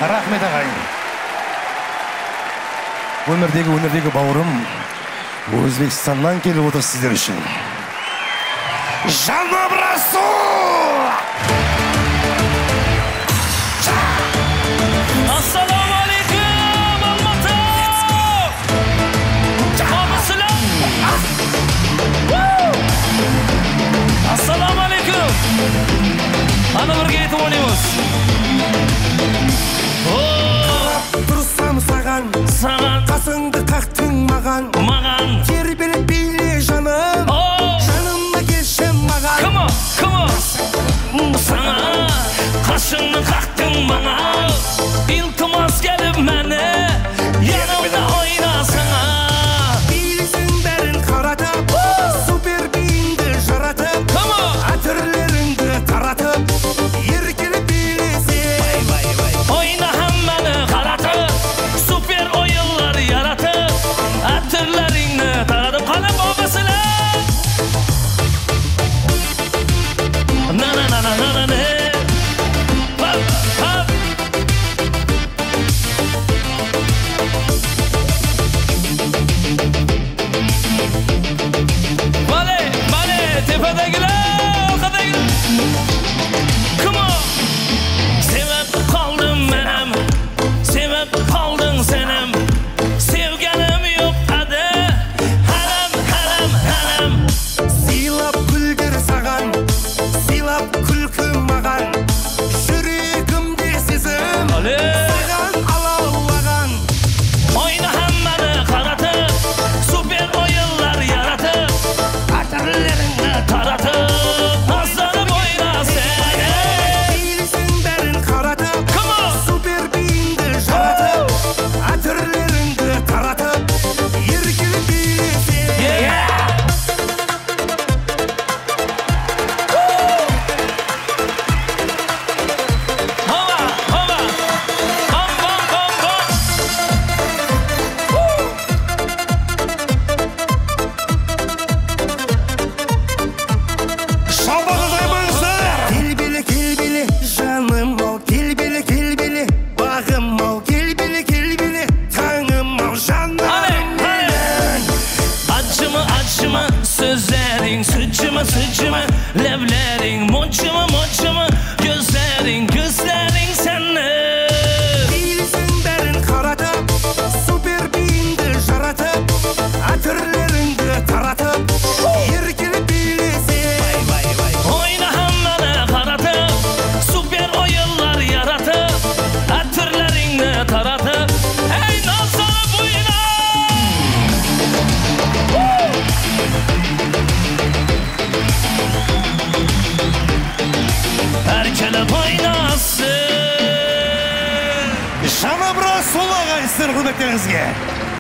Рахмет ағайын. Өнердегі бауырым Өзбекстаннан келіп отыр сіздер үшін. Жаным Расул! Ассаламу алейкум, Алматы! Қалмысылам! Ассаламу алейкум! Аны бірге етіп ойнаймыз. Тұрсам саған, қасыңды қақтың маған, тербеліп биле жаным, жаныма келші маған. Come on! Sana қасыңды қақтың маған, iltimas gelip məni yanımda oynasana. Билесің бәрін қаратып, супер бейінді жаратып, әтірлеріңді таратып, еркеліп билесің. Oyna həmməni qaratıb, super oyunlar yaratıb, ətirlərini taradıb qalıb babasına. Na. Hop. Vale, tepedekiler, arkadakiler. Come on. Sevip kaldım benim, sevip kaldın senem. Sevgenim yok adı, haram. Сыйлап күлгір саған, сыйлап күлкі маған, жүрегімде сезім, саған алаулаған. Oyna həmməni qaratıb, super oyunlar yaratıb, ətirlərini taratıb, nazlanıb oyna səni. Билесің бәрін қаратып, супер бейінді жаратып, әтірлеріңді таратып, еркеліп билесің. Hova, bom. Келбелі, жаным ау, келбелі, бағым ау, келбелі, таңым ау, жаным менің. Acımı sözlerin, sıcımı levlerin, moçımı gözlerin senin. Билесің бәрін қаратып, супер бейінді жаратып, әтірлеріңді таратып, еркеліп билесің. Oyna həmməni qaratıb, super oyunlar yaratıb, ətirlərini taratıb, ey nazlanıb oyna. Erkelep oynasın. Жаным Расул ағай, сіздер құрметтеріңізге.